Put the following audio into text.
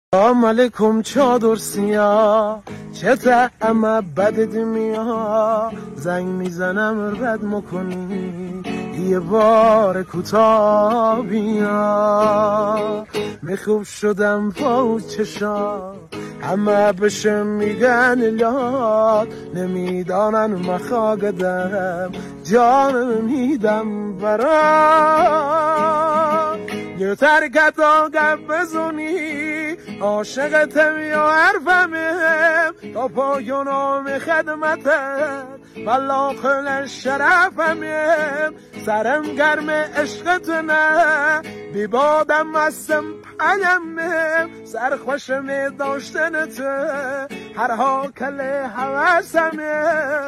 سلام علیکم چادر سیاه چه طعم بدت میاد زنگ میزنم رد مکنی یه بار کوتاه بیا میخوب شدم با چشا همه بشه میگن لاد نمیدانن مخاگدم جانم میدم برا یه ترکت آگم بزونی عاشقتم یا حرفمه تا پایان خدمتت والله خیلی شرفمه سرم گرم عشقتنه بی بادم هستم پنمه سرخوشم داشتنته هر ها کل حواسمه